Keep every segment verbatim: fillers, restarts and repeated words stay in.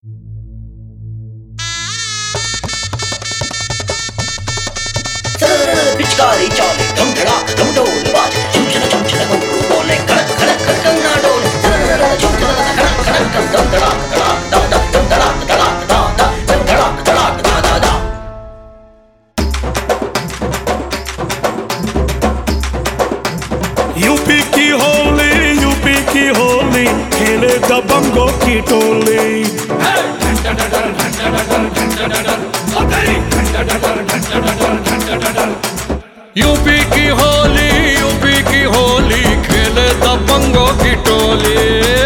पिचकारी चाले धम धड़ाक धम ढोल बाजे झुमझुना झुमझुना घुंघरू बोले खड़क खड़क खड़कना डोले झुमझुना खड़क खड़क धम धड़ाक धड़ाक दा दा धम धड़ाक धड़ाक दा दा धम धड़ाक धड़ाक दा दा दा। यूपी की होली यूपी की होली खेले दबंगों की टोली। यूपी की होली यूपी की होली खेले दबंगों की टोली।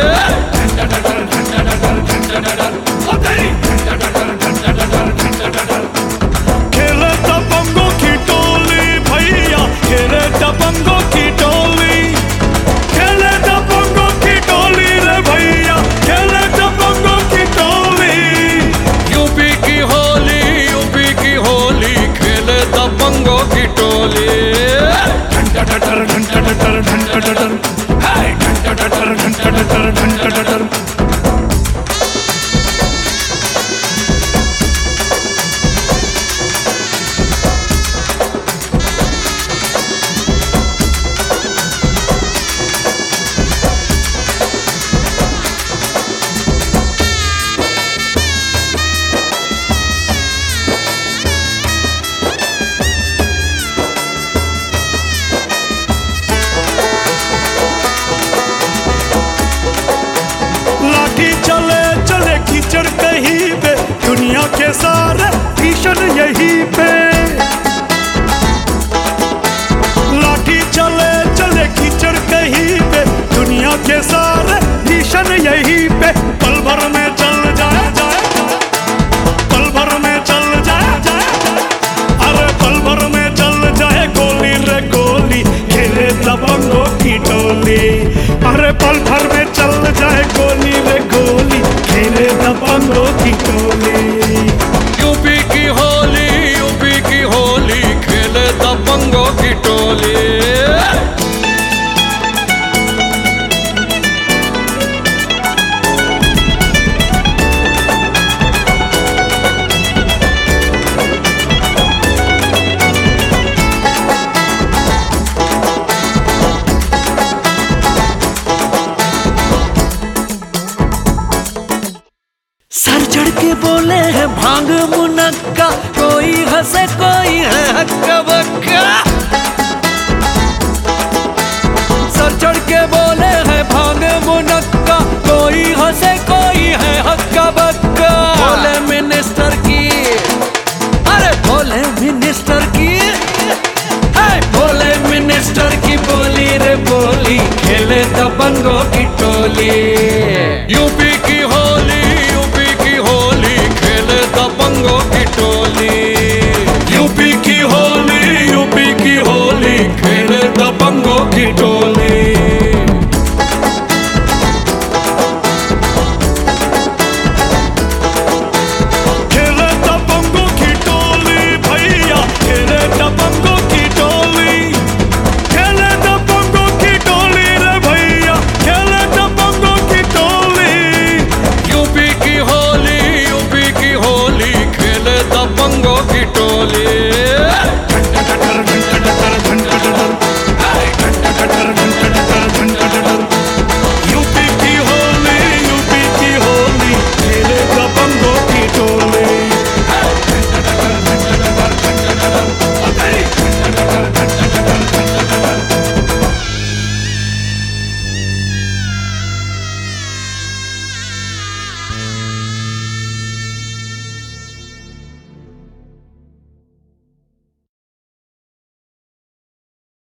खेले दबंगों की टोली भैया खेले दबंगों की टोली। खेले दबंगों की टोली रे भैया खेले दबंगों की टोली। यूपी की होली यूपी की होली खेले दबंगों की टोली। घंटा डटर घंटा डटर घंटा डटर हाय घंटा डटर घंटा डटर घंटा डटर। चले चले कीचड़ कहीं पे दुनिया के सारे भीषण यहीं पे। लाठी चले चले कीचड़ कहीं पे दुनिया के सारे भीषण यहीं पे। पल भर में चल जाए जाए पल भर में चल जाए जाए अरे पल भर में चल जाए गोली रे गोली खेले दबंगों की टोली। अरे पल भर में चल जाए गोली रे गोली खेले दबंगों की टोली। यूपी की होली यूपी की होली खेले दबंगों की टोली। सर चढ़ के बोले है भांग मुनक्का कोई हंसे कोई है हक्का बक्का। सर चढ़ के बोले है भांग मुनक्का कोई हंसे कोई है हक्का बक्का। बोले मिनिस्टर की अरे बोले मिनिस्टर की है बोले मिनिस्टर की बोली रे बोली खेले दबंगों की टोली। यूपी